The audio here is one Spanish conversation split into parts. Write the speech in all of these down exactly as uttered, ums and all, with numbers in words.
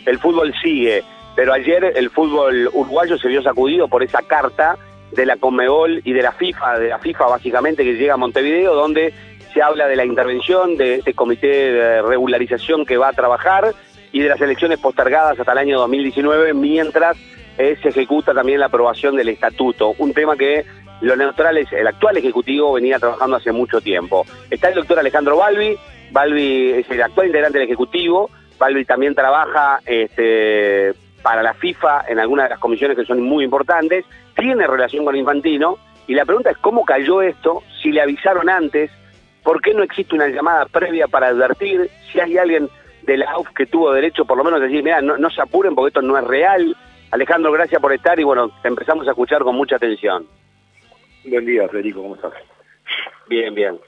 el fútbol sigue, pero ayer el fútbol uruguayo se vio sacudido por esa carta de la Conmebol y de la FIFA, de la FIFA básicamente, que llega a Montevideo, donde se habla de la intervención de este comité de regularización que va a trabajar y de las elecciones postergadas hasta el año dos mil diecinueve, mientras eh, se ejecuta también la aprobación del estatuto, un tema que los neutrales, el actual ejecutivo venía trabajando hace mucho tiempo. Está el doctor Alejandro Balbi, Balbi es el actual integrante del ejecutivo, Balbi también trabaja este, para la FIFA en algunas de las comisiones que son muy importantes, tiene relación con Infantino, y la pregunta es cómo cayó esto, si le avisaron antes, por qué no existe una llamada previa para advertir, si hay alguien de la A U F que tuvo derecho por lo menos a decir, mira, no, no se apuren porque esto no es real. Alejandro, gracias por estar y bueno, te empezamos a escuchar con mucha atención. Buen día, Federico, ¿cómo estás? Bien, bien.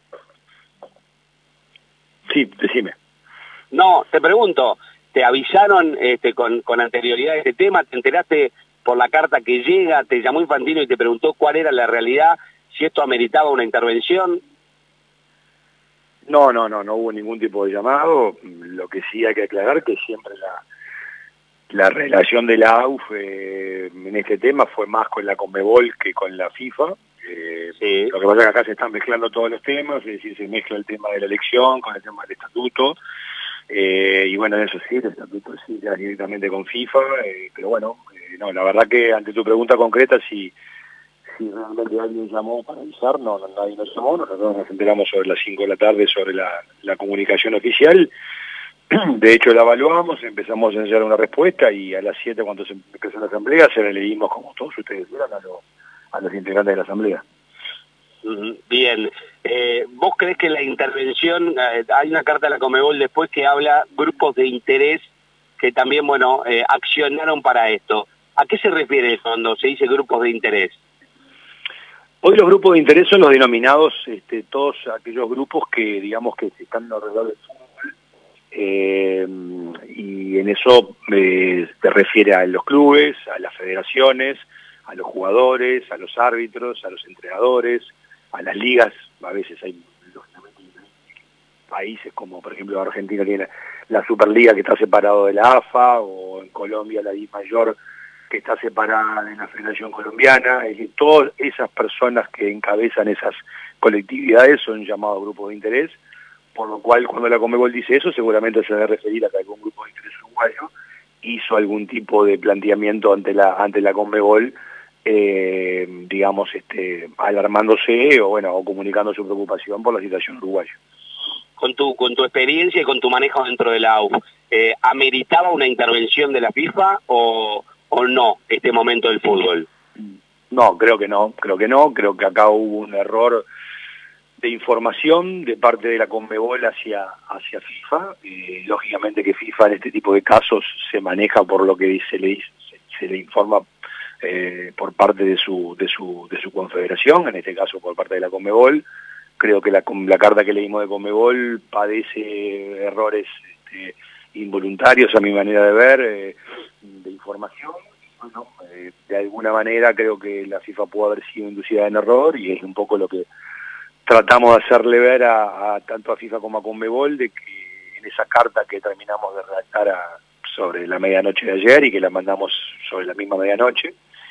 Sí, decime. No, te pregunto, ¿te avisaron este, con, con anterioridad de este tema? ¿Te enteraste por la carta que llega? ¿Te llamó Infantino y te preguntó cuál era la realidad? ¿Si esto ameritaba una intervención? No, no, no, no hubo ningún tipo de llamado. Lo que sí hay que aclarar que siempre la, la relación de la A U F eh, en este tema fue más con la Conmebol que con la FIFA. Eh, sí. Lo que pasa es que acá se están mezclando todos los temas, es decir, se mezcla el tema de la elección con el tema del estatuto. Eh, y bueno, eso sí, el estatuto sí ya directamente con FIFA, eh, pero bueno, eh, no, la verdad que ante tu pregunta concreta, si, si realmente alguien llamó para avisar, no, no nadie nos llamó, nosotros nos enteramos sobre las cinco de la tarde sobre la, la comunicación oficial, de hecho la evaluamos, empezamos a ensayar una respuesta y a las siete cuando se empezó la asamblea se la leímos como todos ustedes vieron a, lo, a los integrantes de la asamblea. Bien, eh, ¿vos crees que la intervención, eh, hay una carta de la Conmebol después que habla grupos de interés que también, bueno, eh, accionaron para esto? ¿A qué se refiere cuando se dice grupos de interés? Hoy los grupos de interés son los denominados, este, todos aquellos grupos que, digamos, que están alrededor del fútbol, eh, y en eso eh, se refiere a los clubes, a las federaciones, a los jugadores, a los árbitros, a los entrenadores, a las ligas. A veces hay países como por ejemplo Argentina tiene la Superliga que está separado de la A F A, o en Colombia la I Mayor que está separada de la Federación Colombiana. Es decir, todas esas personas que encabezan esas colectividades son llamados grupos de interés, por lo cual cuando la Conmebol dice eso seguramente se debe referir a que algún grupo de interés uruguayo hizo algún tipo de planteamiento ante la ante la Conmebol, Eh, digamos, este, alarmándose o bueno, o comunicando su preocupación por la situación uruguaya. Con tu, con tu experiencia y con tu manejo dentro de la A U F, eh, ¿ameritaba una intervención de la FIFA o, o no este momento del fútbol? No, creo que no, creo que no, creo que acá hubo un error de información de parte de la Conmebol hacia, hacia FIFA. Eh, lógicamente que FIFA en este tipo de casos se maneja por lo que se le, se, se le informa Eh, por parte de su, de su de su confederación, en este caso por parte de la Conmebol. Creo que la, la carta que leímos de Conmebol padece errores este, involuntarios a mi manera de ver, eh, de información. Bueno, eh, de alguna manera creo que la FIFA pudo haber sido inducida en error y es un poco lo que tratamos de hacerle ver a, a tanto a FIFA como a Conmebol, de que en esa carta que terminamos de redactar a, sobre la medianoche de ayer y que la mandamos sobre la misma medianoche.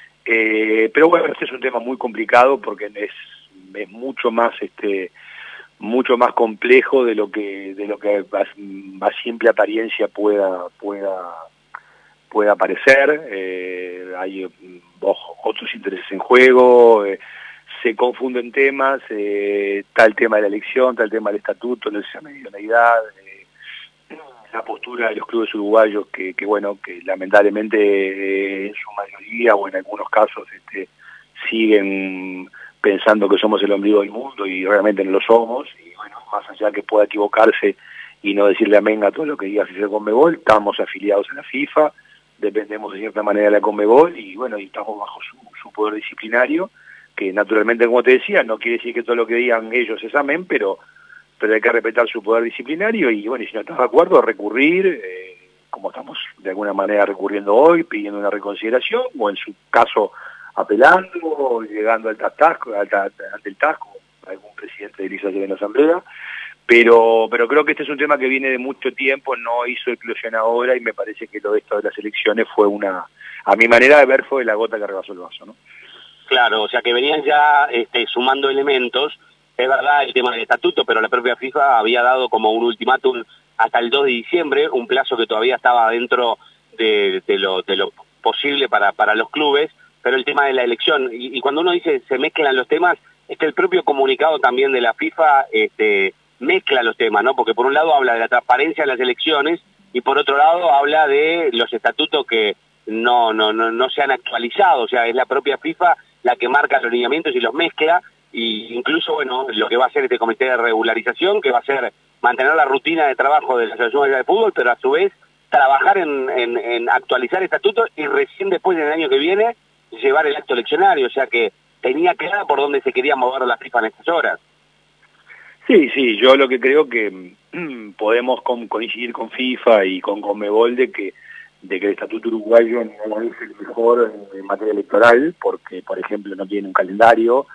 Eh, pero bueno, este es un tema muy complicado porque es, es mucho más este mucho más complejo de lo que de lo que a, a simple apariencia pueda pueda pueda parecer. Eh, hay ojo, otros intereses en juego, eh, se confunden temas, eh, está el tema de la elección, está el tema del estatuto, la idoneidad, eh, la postura de los clubes uruguayos que, que bueno, que lamentablemente eh, en su mayoría o en algunos casos este, siguen pensando que somos el ombligo del mundo y realmente no lo somos, y bueno, más allá que pueda equivocarse y no decirle amén a todo lo que diga FIFA Conmebol, estamos afiliados a la FIFA, dependemos de cierta manera de la Conmebol y bueno, y estamos bajo su, su poder disciplinario, que naturalmente, como te decía, no quiere decir que todo lo que digan ellos es amén, pero pero hay que respetar su poder disciplinario y bueno, y si no estás de acuerdo, recurrir, eh, como estamos de alguna manera recurriendo hoy, pidiendo una reconsideración, o en su caso apelando, o llegando al tasco, ante el tasco, algún presidente de la Asamblea, pero pero creo que este es un tema que viene de mucho tiempo, no hizo eclosión ahora, y me parece que lo de esto de las elecciones fue una, a mi manera de ver, fue la gota que rebasó el vaso, ¿no? Claro, o sea que venían ya este, sumando elementos. Es verdad el tema del estatuto, pero la propia FIFA había dado como un ultimátum hasta el dos de diciembre, un plazo que todavía estaba dentro de, de, lo, de lo posible para, para los clubes, pero el tema de la elección, y, y cuando uno dice se mezclan los temas, es que el propio comunicado también de la FIFA este, mezcla los temas, ¿no? Porque por un lado habla de la transparencia de las elecciones y por otro lado habla de los estatutos que no, no, no, no se han actualizado, o sea, es la propia FIFA la que marca los lineamientos y los mezcla, y incluso, bueno, lo que va a hacer este comité de regularización, que va a ser mantener la rutina de trabajo de la Asociación de Fútbol, pero a su vez trabajar en, en, en actualizar estatutos y recién después del año que viene llevar el acto eleccionario, o sea que tenía clara por dónde se quería mover la FIFA en estas horas. Sí, sí, yo lo que creo que mmm, podemos con, coincidir con FIFA y con Conmebol de que de que el estatuto uruguayo no es el mejor en, en materia electoral, porque, por ejemplo, no tiene un calendario,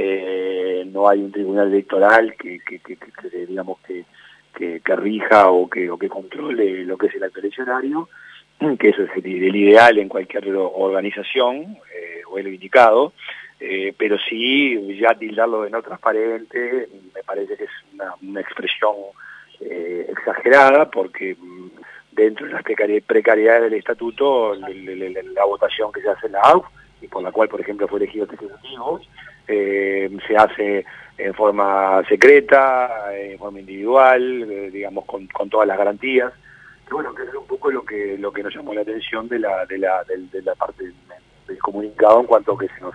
eh, no hay un tribunal electoral que, que, que, que, que digamos, que, que, que rija o que, o que controle lo que es el acto eleccionario, que eso es el, el ideal en cualquier organización, eh, o el indicado, eh, pero sí, ya tildarlo de no transparente, me parece que es una, una expresión eh, exagerada, porque dentro de las precariedades del estatuto, la, la, la votación que se hace en la A U F, y por la cual, por ejemplo, fue elegido este ejecutivo, eh, se hace en forma secreta, en forma individual, eh, digamos, con, con todas las garantías. Que bueno, que es un poco lo que lo que nos llamó la atención de la de la de, de la parte del, del comunicado, en cuanto a que se nos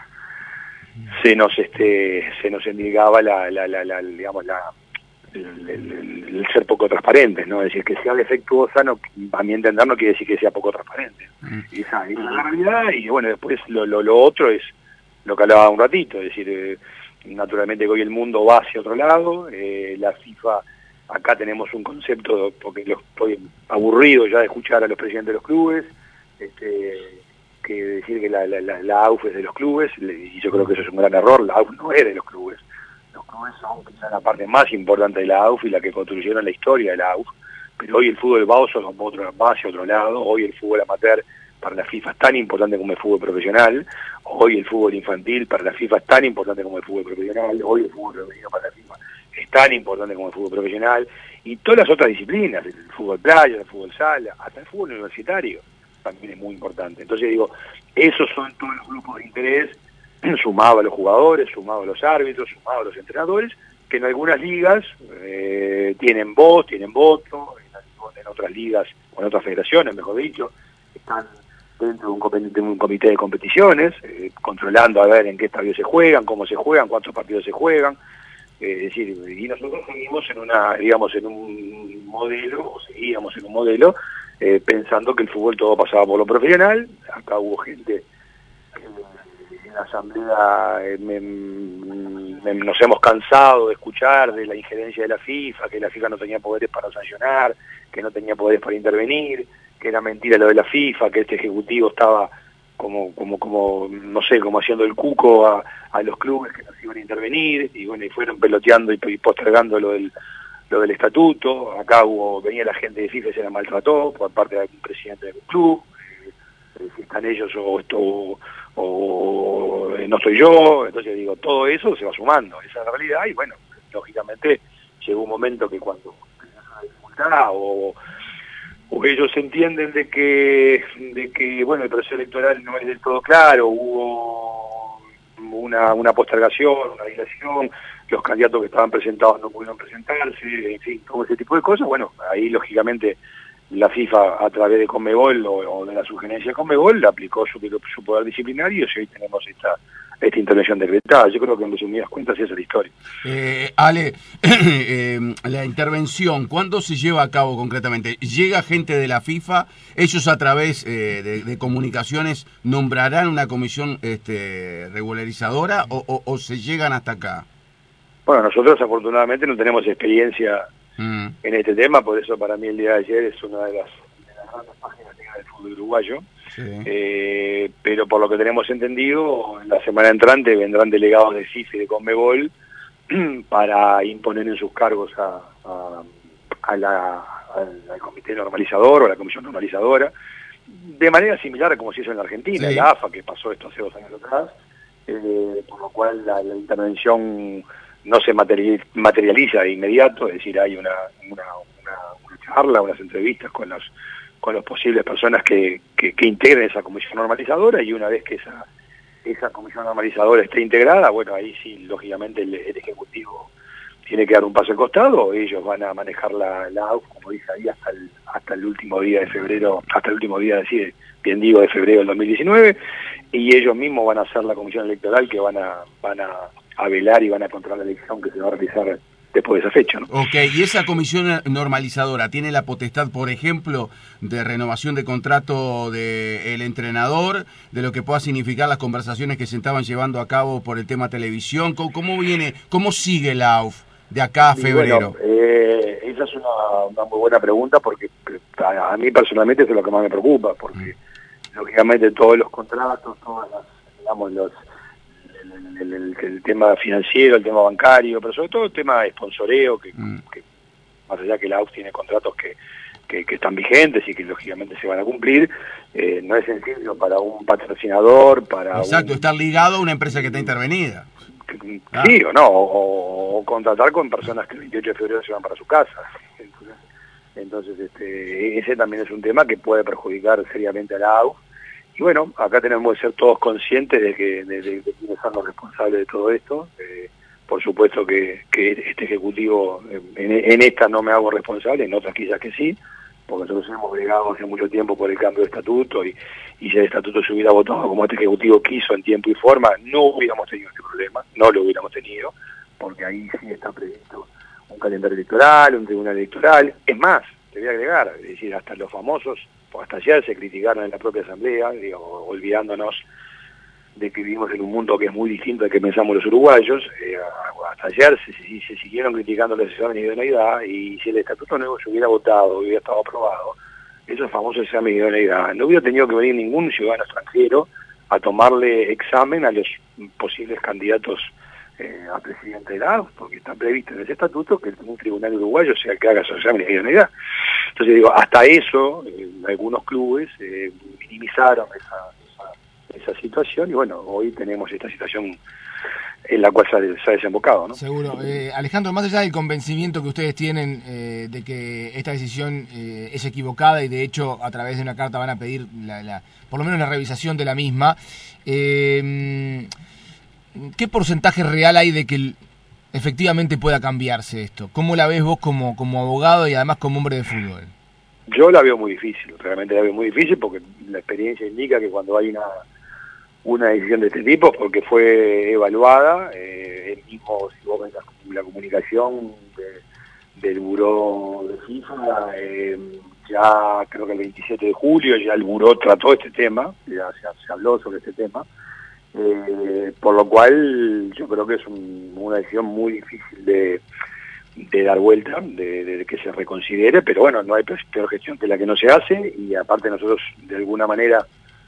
se nos este se nos indicaba la, la, la, la digamos la El, el, el ser poco transparentes, ¿no? Es decir, que sea defectuosa, no, a mi entender, no quiere decir que sea poco transparente. Mm. Esa es la realidad, y bueno, después lo, lo, lo otro es lo que hablaba un ratito, es decir, eh, naturalmente que hoy el mundo va hacia otro lado, eh, la FIFA, acá tenemos un concepto, porque lo estoy aburrido ya de escuchar a los presidentes de los clubes, este, que decir que la, la, la, la A U F es de los clubes, y yo creo que eso es un gran error, la A U F no es de los clubes. Los clubes son quizás la parte más importante de la A U F y la que construyeron la historia de la A U F, pero hoy el fútbol va hacia otro lado, hoy el fútbol amateur para la FIFA es tan importante como el fútbol profesional, hoy el fútbol infantil para la FIFA es tan importante como el fútbol profesional, hoy el fútbol femenino para la FIFA es tan importante como el fútbol profesional, y todas las otras disciplinas, el fútbol playa, el fútbol sala, hasta el fútbol universitario también es muy importante. Entonces digo, esos son todos los grupos de interés, sumado a los jugadores, sumado a los árbitros, sumado a los entrenadores, que en algunas ligas eh, tienen voz, tienen voto, en, en otras ligas, o en otras federaciones, mejor dicho, están dentro de un, de un comité de competiciones, eh, controlando a ver en qué estadios se juegan, cómo se juegan, cuántos partidos se juegan, eh, es decir, y nosotros seguimos en una, digamos, en un modelo, o seguíamos en un modelo, eh, pensando que el fútbol todo pasaba por lo profesional. Acá hubo gente en la asamblea, eh, me, me, nos hemos cansado de escuchar de la injerencia de la FIFA, que la FIFA no tenía poderes para sancionar, que no tenía poderes para intervenir, que era mentira lo de la FIFA, que este ejecutivo estaba como, como, como no sé, como haciendo el cuco a, a los clubes que nos iban a intervenir, y bueno, y fueron peloteando y, y postergando lo del lo del estatuto. Acá hubo, venía la gente de FIFA y se la maltrató por parte de algún presidente del club, eh, si están ellos o esto o, o no estoy yo. Entonces digo, todo eso se va sumando, esa es la realidad, y bueno, lógicamente llegó un momento que cuando una dificultad o, o ellos entienden de que de que bueno, el proceso electoral no es del todo claro, hubo una, una postergación, una dilación, los candidatos que estaban presentados no pudieron presentarse, en fin, todo ese tipo de cosas. Bueno, ahí lógicamente la FIFA, a través de Conmebol o, o de la sugerencia de Conmebol, le aplicó su, su poder disciplinario, y hoy tenemos esta esta intervención decretada. Yo creo que en resumidas cuentas esa es la historia. Eh, Ale, eh, la intervención, ¿cuándo se lleva a cabo concretamente? ¿Llega gente de la FIFA? ¿Ellos a través eh, de, de comunicaciones nombrarán una comisión este, regularizadora o, o, o se llegan hasta acá? Bueno, nosotros afortunadamente no tenemos experiencia mm. en este tema, por eso para mí el día de ayer es una de las, de las grandes páginas del fútbol uruguayo. Sí. Eh, pero por lo que tenemos entendido, en la semana entrante vendrán delegados de FIFA y de Conmebol para imponer en sus cargos a, a, a la, al, al comité normalizador o a la comisión normalizadora, de manera similar a como se hizo en la Argentina, sí. La A F A, que pasó esto hace dos años atrás, eh, por lo cual la, la intervención no se materializa de inmediato, es decir, hay una, una, una, una charla, unas entrevistas con los, con los posibles personas que, que, que integren esa comisión normalizadora, y una vez que esa, esa comisión normalizadora esté integrada, bueno, ahí sí, lógicamente el, el Ejecutivo tiene que dar un paso al costado, ellos van a manejar la, la A U F, como dice ahí, hasta el, hasta el último día de febrero, hasta el último día, decir, bien digo, de febrero del dos mil diecinueve, y ellos mismos van a hacer la comisión electoral que van a, van a, a velar y van a controlar la elección que se va a realizar después de esa fecha, ¿no? Ok, y esa comisión normalizadora tiene la potestad, por ejemplo, de renovación de contrato del entrenador, de lo que pueda significar las conversaciones que se estaban llevando a cabo por el tema televisión. ¿Cómo, cómo viene, cómo sigue la A U F de acá a febrero? Bueno, eh, esa es una, una muy buena pregunta, porque a, a mí personalmente eso es lo que más me preocupa, porque mm. lógicamente todos los contratos, todas las, digamos, los El, el, el, el tema financiero, el tema bancario, pero sobre todo el tema de sponsoreo, que, mm. que más allá que la A U F tiene contratos que, que, que están vigentes y que lógicamente se van a cumplir, eh, no es sencillo para un patrocinador, para Exacto, un, estar ligado a una empresa que está intervenida. Que, ah. Sí o no, o, o contratar con personas que el veintiocho de febrero se van para su casa. Entonces, entonces este, ese también es un tema que puede perjudicar seriamente a la A U F. Y bueno, acá tenemos que ser todos conscientes de que de, de, de quiénes son los responsables de todo esto. Eh, por supuesto que, que este Ejecutivo, en, en esta no me hago responsable, en otras quizás que sí, porque nosotros hemos bregado hace mucho tiempo por el cambio de estatuto, y, y si el estatuto se hubiera votado como este Ejecutivo quiso en tiempo y forma, no hubiéramos tenido este problema, no lo hubiéramos tenido, porque ahí sí está previsto un calendario electoral, un tribunal electoral. Es más, te voy a agregar, es decir, hasta los famosos, hasta ayer se criticaron en la propia Asamblea, digo, olvidándonos de que vivimos en un mundo que es muy distinto al que pensamos los uruguayos. Eh, hasta ayer se, se, se siguieron criticando los exámenes de idoneidad, y si el estatuto nuevo se hubiera votado, hubiera estado aprobado, esos famosos exámenes de idoneidad, no hubiera tenido que venir ningún ciudadano extranjero a tomarle examen a los posibles candidatos eh, a presidente de la A U F, porque está previsto en ese estatuto que un tribunal uruguayo sea el que haga esos exámenes de idoneidad. Entonces digo, hasta eso, eh, algunos clubes eh, minimizaron esa, esa, esa situación, y bueno, hoy tenemos esta situación en la cual se ha, se ha desembocado, ¿no? Seguro. Eh, Alejandro, más allá del convencimiento que ustedes tienen eh, de que esta decisión eh, es equivocada, y de hecho a través de una carta van a pedir la, la, por lo menos la revisación de la misma, eh, ¿qué porcentaje real hay de que el, efectivamente pueda cambiarse esto? ¿Cómo la ves vos como, como abogado y además como hombre de fútbol? Yo la veo muy difícil, realmente la veo muy difícil, porque la experiencia indica que cuando hay una una decisión de este tipo, porque fue evaluada, eh, el mismo, si vos ves la, la comunicación de, del buró de FIFA, eh, ya creo que el veintisiete de julio ya el buró trató este tema, ya se, se habló sobre este tema, eh, por lo cual yo creo que es un, una decisión muy difícil de, de dar vuelta, de, de que se reconsidere, pero bueno, no hay peor gestión que la que no se hace, y aparte nosotros de alguna manera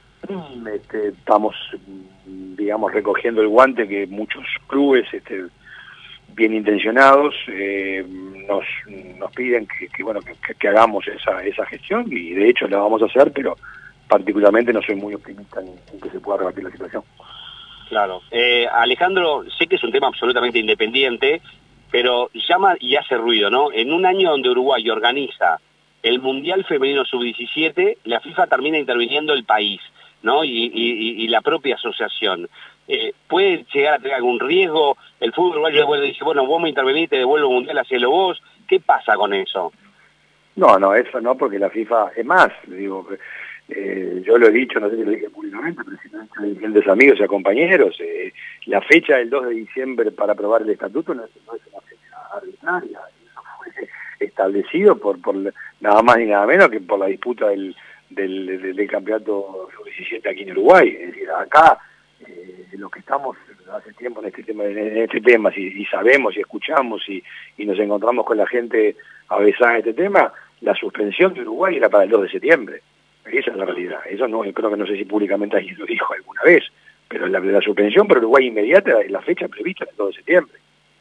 Este, estamos, digamos, recogiendo el guante que muchos clubes este, bien intencionados eh, nos, nos piden que, que bueno que, que hagamos esa, esa gestión, y de hecho la vamos a hacer, pero particularmente no soy muy optimista en, en que se pueda revertir la situación. Claro. Eh, Alejandro, sé que es un tema absolutamente independiente, pero llama y hace ruido, ¿no? En un año donde Uruguay organiza el Mundial Femenino sub diecisiete, la FIFA termina interviniendo el país, ¿no? Y, y, y la propia asociación. Eh, ¿Puede llegar a tener algún riesgo? El fútbol uruguayo devuelve y dice, bueno, vos me intervenís, te devuelvo el Mundial, hacelo vos. ¿Qué pasa con eso? No, no, eso no, porque la FIFA, es más, digo, eh, yo lo he dicho, no sé si lo dije públicamente, pero si no he dicho dirigentes amigos y a compañeros, eh, la fecha del dos de diciembre para aprobar el estatuto no es, no es una fecha arbitraria, eso fue establecido por, por nada más ni nada menos que por la disputa del Del, del, del campeonato sub diecisiete aquí en Uruguay. Es decir, acá eh, lo que estamos hace tiempo en este tema, en este tema y, y sabemos y escuchamos y, y nos encontramos con la gente avesada en este tema, la suspensión de Uruguay era para el dos de septiembre. Esa es la realidad. Eso no, creo que no sé si públicamente alguien lo dijo alguna vez, pero la, la suspensión para Uruguay inmediata es la fecha prevista el dos de septiembre.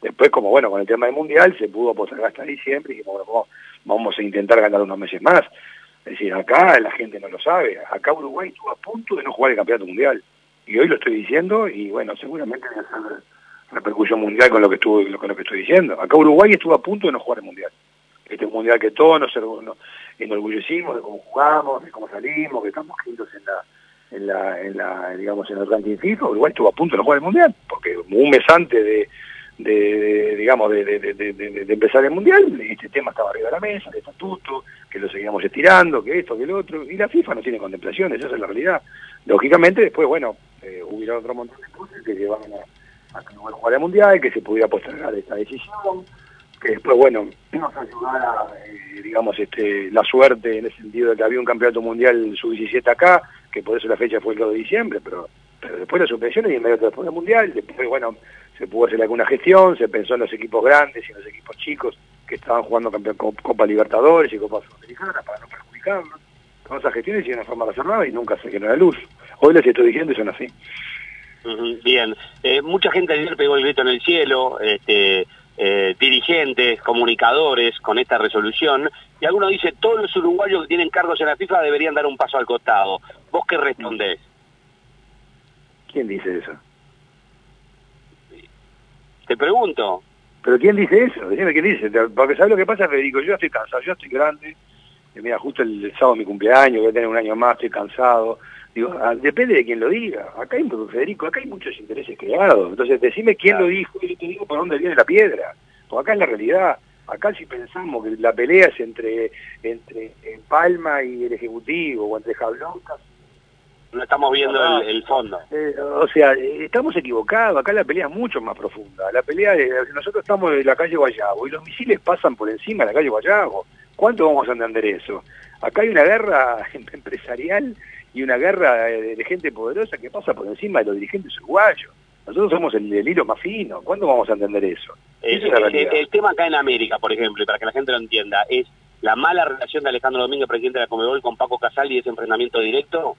Después, como bueno, con el tema del Mundial se pudo postergar hasta diciembre y dijimos, bueno, vamos a intentar ganar unos meses más. Es decir, acá la gente no lo sabe, acá Uruguay estuvo a punto de no jugar el campeonato mundial. Y hoy lo estoy diciendo y bueno, seguramente voy a hacer repercusión mundial con lo que estuvo, con lo que estoy diciendo. Acá Uruguay estuvo a punto de no jugar el mundial. Este es un mundial que todos nos, nos enorgullecimos de cómo jugamos, de cómo salimos, que estamos quintos en la, en la, en la, digamos, en el ranking FIFA. Uruguay estuvo a punto de no jugar el mundial, porque un mes antes de, de, de digamos, de, de, de, de, de empezar el mundial, este tema estaba arriba de la mesa, el estatuto, que lo seguíamos estirando, que esto, que el otro, y la FIFA no tiene contemplaciones, esa es la realidad. Lógicamente, después, bueno, eh, hubiera otro montón de cosas que llevaban a, a que Uruguay jugara el mundial, que se pudiera postergar esta decisión, que después, bueno, nos ayudara, eh, digamos, este, la suerte en el sentido de que había un campeonato mundial sub diecisiete acá, que por eso la fecha fue el dos de diciembre, pero, pero después las suspensiones y inmediatamente después del mundial, después, bueno, se pudo hacer alguna gestión, se pensó en los equipos grandes y en los equipos chicos que estaban jugando campeón, Copa Libertadores y Copa Sudamericana para no perjudicarlos. Todas esas gestiones hicieron de forma reservada y nunca se quedó a la luz. Hoy les estoy diciendo y son así. Uh-huh, bien. Eh, mucha gente ayer pegó el grito en el cielo, este, eh, dirigentes, comunicadores con esta resolución, y algunos dicen todos los uruguayos que tienen cargos en la FIFA deberían dar un paso al costado. ¿Vos qué respondés? ¿Quién dice eso? Te pregunto. ¿Pero quién dice eso? Decime quién dice. Porque ¿sabes lo que pasa, Federico? Yo estoy cansado, yo estoy grande. Y mira, justo el, el sábado es mi cumpleaños, voy a tener un año más, estoy cansado. Digo, ah, depende de quién lo diga. Acá hay, Federico, acá hay muchos intereses creados. Entonces, decime quién lo dijo y yo te digo por dónde viene la piedra. Porque acá es la realidad. Acá si pensamos que la pelea es entre, entre Palma y el Ejecutivo, o entre Jablocas, no estamos viendo ah, el, el fondo. Eh, o sea, estamos equivocados. Acá la pelea es mucho más profunda. La pelea, de, nosotros estamos en la calle Guayabo y los misiles pasan por encima de la calle Guayabo. ¿Cuánto vamos a entender eso? Acá hay una guerra empresarial y una guerra de, de gente poderosa que pasa por encima de los dirigentes uruguayos. Nosotros somos el, el hilo más fino. ¿Cuándo vamos a entender eso? Eh, es la el, el tema acá en América, por ejemplo, y para que la gente lo entienda, es la mala relación de Alejandro Domínguez, presidente de la Conmebol, con Paco Casal y ese enfrentamiento directo.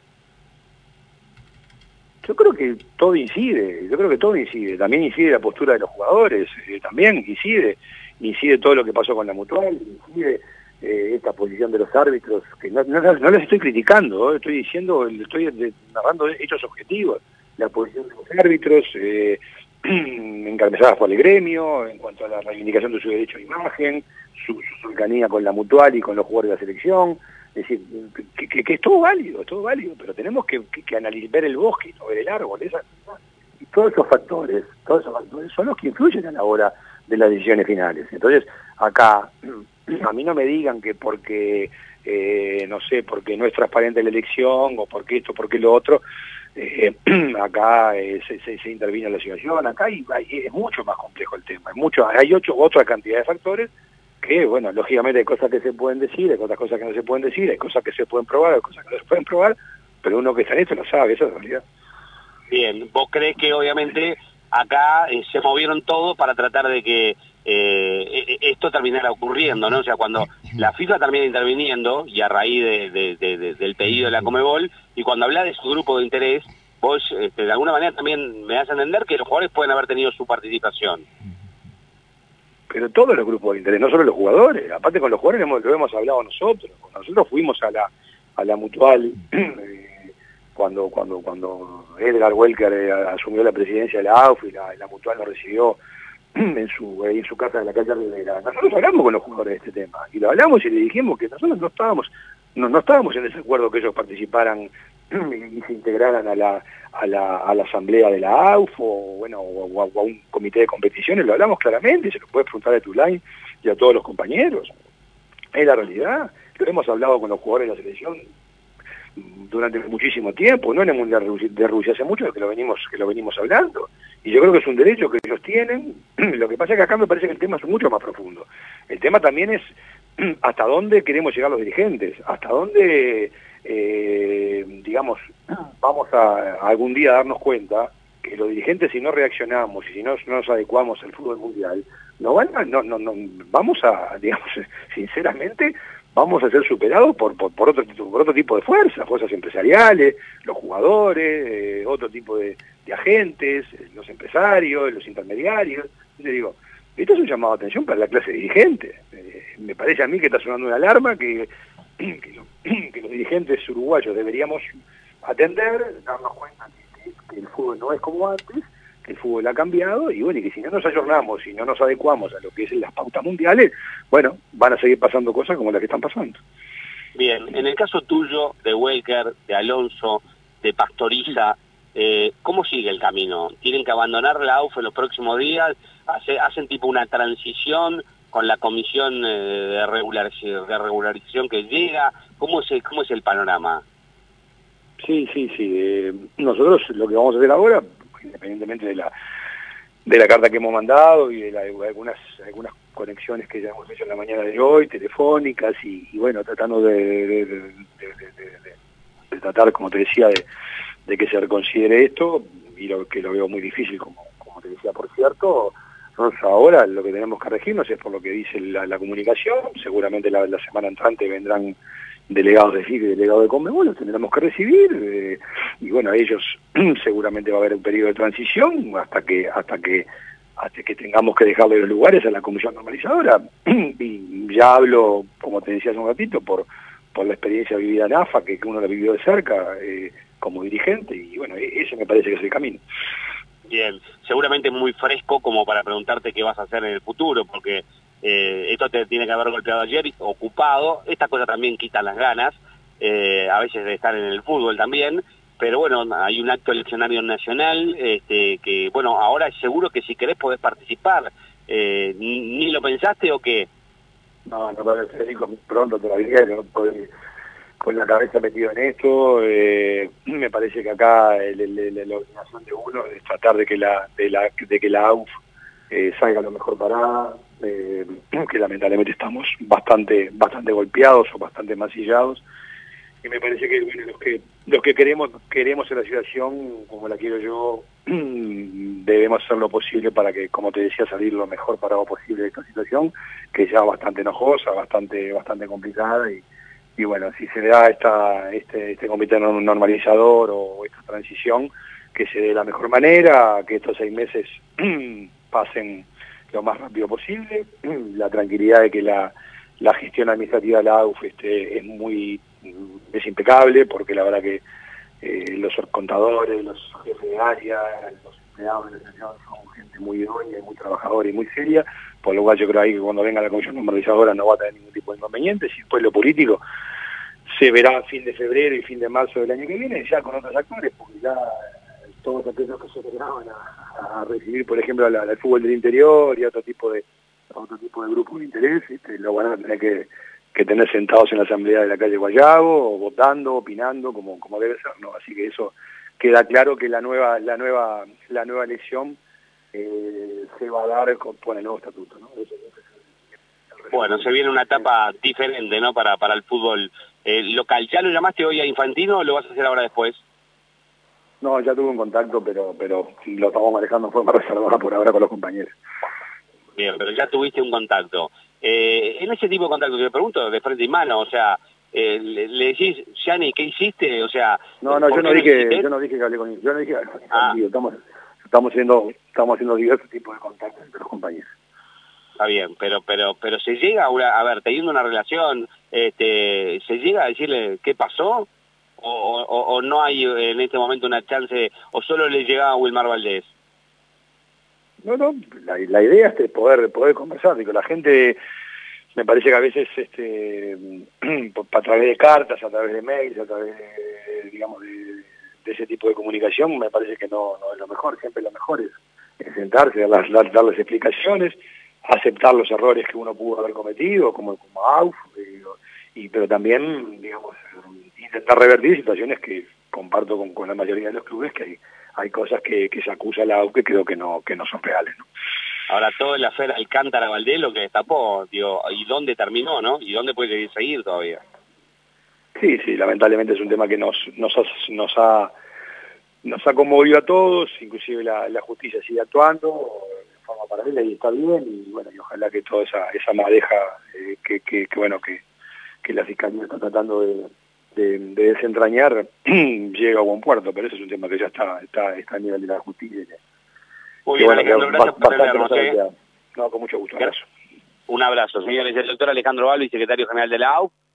Yo creo que todo incide, yo creo que todo incide, también incide la postura de los jugadores, eh, también incide, incide todo lo que pasó con la Mutual, incide eh, esta posición de los árbitros, que no, no, no les estoy criticando, ¿eh? Estoy diciendo, estoy de, narrando hechos objetivos, la posición de los árbitros, eh, encabezadas por el gremio, en cuanto a la reivindicación de su derecho a imagen, su, su cercanía con la Mutual y con los jugadores de la selección. Es decir, que, que, que es todo válido, es todo válido, pero tenemos que, que, que analizar, ver el bosque y no ver el árbol. Esa, y todos esos factores, todos esos factores son los que influyen a la hora de las decisiones finales. Entonces, acá, a mí no me digan que porque, eh, no sé, porque no es transparente la elección, o porque esto, porque lo otro, eh, acá eh, se, se, se interviene la situación. Acá hay, hay, es mucho más complejo el tema, hay, mucho, hay ocho, otra cantidad de factores que, bueno, lógicamente hay cosas que se pueden decir, hay otras cosas que no se pueden decir, hay cosas que se pueden probar, hay cosas que no se pueden probar, pero uno que está en esto lo sabe, esa es la realidad. Bien, ¿vos crees que obviamente acá eh, se movieron todos para tratar de que eh, esto terminara ocurriendo, ¿no? O sea, cuando la FIFA termina interviniendo, y a raíz de, de, de, de, del pedido de la Conmebol, y cuando habla de su grupo de interés, vos este, de alguna manera también me das a entender que los jugadores pueden haber tenido su participación. Pero todos los grupos de interés, no solo los jugadores, aparte con los jugadores hemos, lo hemos hablado nosotros, cuando nosotros fuimos a la a la Mutual, eh, cuando cuando cuando Edgar Welker eh, asumió la presidencia de la A U F y la, la Mutual nos recibió en su en su casa de la calle Rivera. Nosotros hablamos con los jugadores de este tema, y lo hablamos y le dijimos que nosotros no estábamos, no, no estábamos en desacuerdo que ellos participaran y se integraran a la a la, a la asamblea de la A U F o bueno o a, o a un comité de competiciones. Lo hablamos claramente, se lo puedes preguntar a Tulay y a todos los compañeros. Es la realidad, lo hemos hablado con los jugadores de la selección durante muchísimo tiempo, no en el Mundial de Rusia, hace mucho que lo venimos que lo venimos hablando, y yo creo que es un derecho que ellos tienen. Lo que pasa es que acá me parece que el tema es mucho más profundo. El tema también es hasta dónde queremos llegar los dirigentes, hasta dónde Eh, digamos, vamos a, a algún día darnos cuenta que los dirigentes, si no reaccionamos y si no, no nos adecuamos al fútbol mundial, no van a, no, no, no, vamos a, digamos, sinceramente, vamos a ser superados por, por, por, otro, por otro tipo de fuerzas, fuerzas empresariales, los jugadores, eh, otro tipo de, de agentes, los empresarios, los intermediarios. Yo digo, Esto es un llamado de atención para la clase dirigente. Eh, me parece a mí que está sonando una alarma que, que, lo, que los dirigentes uruguayos deberíamos atender, darnos cuenta que, que, que el fútbol no es como antes, que el fútbol ha cambiado, y bueno, y que si no nos ayornamos, si no nos adecuamos a lo que es las pautas mundiales, bueno, van a seguir pasando cosas como las que están pasando. Bien, en el caso tuyo, de Welker, de Alonso, de Pastoriza, eh, ¿cómo sigue el camino? ¿Tienen que abandonar la A U F en los próximos días? ¿Hace, ¿Hacen tipo una transición con la comisión eh, de, regularización, de regularización que llega? ¿Cómo es el, cómo es el panorama? Sí, sí, sí. Eh, nosotros lo que vamos a hacer ahora, independientemente de la de la carta que hemos mandado y de, la, de algunas algunas conexiones que ya hemos hecho en la mañana de hoy, telefónicas, y, y bueno, tratando de, de, de, de, de, de, de tratar, como te decía, de, de que se reconsidere esto, y lo que lo veo muy difícil, como, como te decía, por cierto. Nosotros ahora lo que tenemos que regirnos es por lo que dice la, la comunicación. Seguramente la, la semana entrante vendrán delegados de FIFA y delegados de Conmebol, los tendremos que recibir, eh, y bueno, a ellos seguramente va a haber un periodo de transición hasta que hasta que hasta que tengamos que dejarle los lugares a la comisión normalizadora. Y ya hablo, como te decía hace un ratito, por por la experiencia vivida en A F A, que, que uno la vivió de cerca eh, como dirigente, y bueno, ese me parece que es el camino. Bien, seguramente muy fresco como para preguntarte qué vas a hacer en el futuro, porque eh, esto te tiene que haber golpeado ayer, ocupado. Esta cosa también quita las ganas, eh, a veces de estar en el fútbol también, pero bueno, hay un acto eleccionario nacional, este, que bueno, ahora seguro que si querés podés participar. Eh, ¿ni, ¿Ni lo pensaste o qué? No, no, para Federico, pronto todavía, no estoy con la cabeza metido en esto. Eh, me parece que acá el, el, el, la obligación de uno es tratar de que la de la de que la A U F eh, salga lo mejor parada, eh, que lamentablemente estamos bastante bastante golpeados o bastante masillados, y me parece que bueno, los que los que queremos queremos en la situación como la quiero yo, debemos hacer lo posible para que, como te decía, salir lo mejor parado posible de esta situación, que es ya bastante enojosa, bastante bastante complicada, y Y bueno, si se da esta, este, este comité normalizador o esta transición, que se dé de la mejor manera, que estos seis meses pasen lo más rápido posible, la tranquilidad de que la, la gestión administrativa de la A U F este, es muy es impecable, porque la verdad que eh, los contadores, los jefes de área, los empleados de la asociación son gente muy idónea, muy trabajadora y muy seria, por lo cual yo creo ahí que cuando venga la comisión normalizadora no va a tener ningún tipo de inconveniente. Si después lo político se verá a fin de febrero y fin de marzo del año que viene, ya con otros actores, porque ya todos aquellos que se negaban a, a recibir, por ejemplo, al, al fútbol del interior y otro tipo de otro tipo de grupos de interés, este, lo van a tener que, que tener sentados en la asamblea de la calle Guayabo, o votando, opinando, como, como debe ser, ¿no? Así que eso queda claro, que la nueva la nueva la nueva elección eh, se va a dar con, con el nuevo estatuto, ¿no? Eso, eso es bueno, se viene una etapa diferente, ¿no?, para para el fútbol eh, local. ¿Ya lo llamaste hoy a Infantino o lo vas a hacer ahora después? No, ya tuve un contacto, pero pero lo estamos manejando de forma reservada por ahora con los compañeros. Bien, pero ya tuviste un contacto. Eh, en ese tipo de contacto, te pregunto de frente y mano, o sea, eh, le, le decís, Gianni, ¿qué hiciste? O sea, no, no, yo no dije, hiciste? yo no dije que hablé con él, yo no dije que hablé con él, ah. estamos, estamos haciendo, estamos haciendo diversos tipos de contactos entre los compañeros. Está bien, pero pero pero se llega a, una, a ver, teniendo una relación, este, se llega a decirle qué pasó, o, o, o no hay en este momento una chance, o solo le llega a Wilmar Valdés. No, no, la, la idea es poder poder conversar, digo, la gente me parece que a veces este a través de cartas, a través de mails, a través de, digamos, de, de ese tipo de comunicación, me parece que no, no es lo mejor. Siempre lo mejor es, es sentarse, dar, dar, darles explicaciones, aceptar los errores que uno pudo haber cometido, como, como A U F, y, y, pero también, digamos, intentar revertir situaciones que comparto con, con la mayoría de los clubes, que hay, hay cosas que, que se acusa la A U F que creo que no, que no son reales, ¿no? Ahora, todo el afer Alcántara Valdés lo que destapó, digo, ¿y dónde terminó, no? ¿Y dónde puede seguir todavía? Sí, sí, lamentablemente es un tema que nos nos ha, nos ha, nos ha conmovido a todos, inclusive la, la justicia sigue actuando de forma paralela y está bien, y bueno, y ojalá que toda esa, esa madeja eh, que, que, que, bueno, que, que la Fiscalía está tratando de, de, de desentrañar llegue a buen puerto, pero ese es un tema que ya está, está, está a nivel de la justicia. Muy bien, bueno, Alejandro, gracias por atendernos, ¿eh? No, con mucho gusto. Un abrazo. Un abrazo, señores. El doctor Alejandro Balbi, secretario general de la A U F,